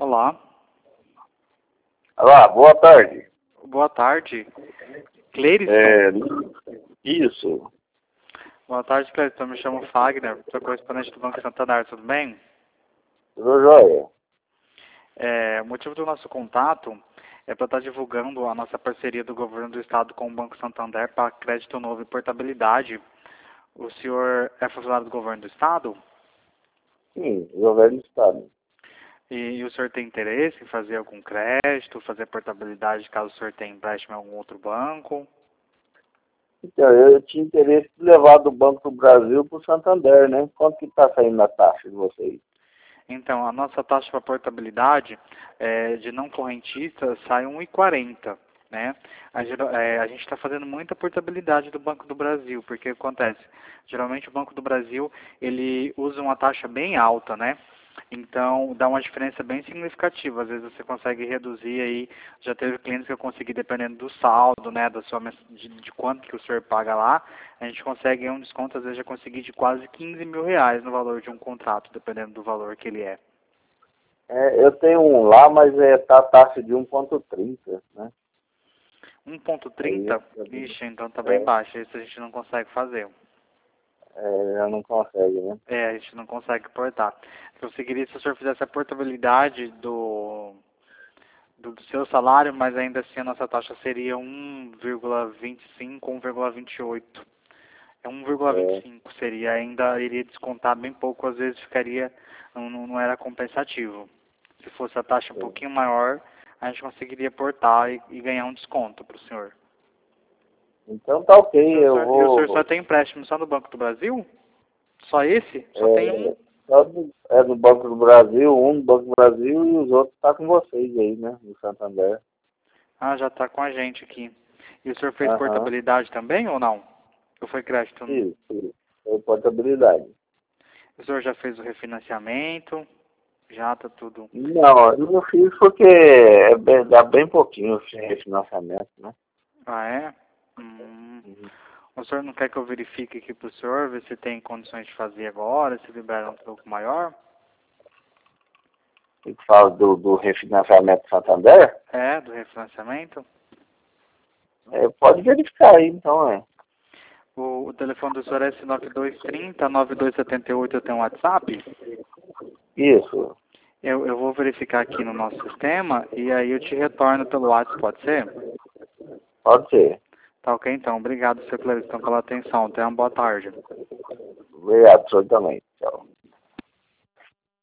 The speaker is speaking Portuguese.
Olá, Olá, boa tarde. boa tarde. Cleiton? Isso. Boa tarde, Cleiton. Me chamo Fagner, sou correspondente do Banco Santander, tudo bem? Tudo jóia? O motivo do nosso contato é para estar divulgando a nossa parceria do governo do estado com o Banco Santander para crédito novo e portabilidade. O senhor é funcionário do governo do estado? Sim, governo do estado. E o senhor tem interesse em fazer algum crédito, fazer portabilidade caso o senhor tenha empréstimo em algum outro banco? Então, eu tinha interesse de levar do Banco do Brasil para o Santander, né? Quanto que está saindo na taxa de vocês? Então, a nossa taxa para portabilidade de não correntista sai 1,40, né? A gente está fazendo muita portabilidade do Banco do Brasil, porque acontece, geralmente o Banco do Brasil, ele usa uma taxa bem alta, né? Então, dá uma diferença bem significativa. Às vezes você consegue reduzir aí, já teve clientes que eu consegui, dependendo do saldo, né, da sua, de quanto que o senhor paga lá, a gente consegue um desconto, às vezes já consegui de quase 15 mil reais no valor de um contrato, dependendo do valor que ele é. Eu tenho um lá, mas tá a taxa de 1,30, né? 1,30? Ixi, então tá bem é, baixo, isso a gente não consegue fazer. já não consegue, né? A gente não consegue portar. Eu conseguiria se o senhor fizesse a portabilidade do seu salário, mas ainda assim a nossa taxa seria 1,25, 1,28. É É, 1,25 seria, ainda iria descontar bem pouco, às vezes ficaria, não era compensativo. Se fosse a taxa um é. pouquinho maior, a gente conseguiria portar e ganhar um desconto para o senhor. Então tá ok, E o senhor só tem empréstimo só no Banco do Brasil? Só esse? Só tem um? no Banco do Brasil, um no Banco do Brasil e os outros tá com vocês aí, né? No Santander. Ah, já está com a gente aqui. E o senhor fez Aham. portabilidade também ou não? Ou foi crédito? Isso. É portabilidade. O senhor já fez o refinanciamento? Já está tudo. Não, eu não fiz porque dá bem pouquinho esse financiamento, né? Ah, é? Uhum. O senhor não quer que eu verifique aqui para o senhor, ver se tem condições de fazer agora, se libera um pouco maior? E que fala do refinanciamento do Santander, Do refinanciamento. pode verificar aí, então, O telefone do senhor é esse 9230 9278, eu tenho um WhatsApp? Isso, Eu vou verificar aqui no nosso sistema e aí eu te retorno pelo WhatsApp, pode ser? pode ser. Tá ok então. Obrigado, seu Cleriston, pela atenção. Tenha uma boa tarde. Obrigado, senhor também. Tchau.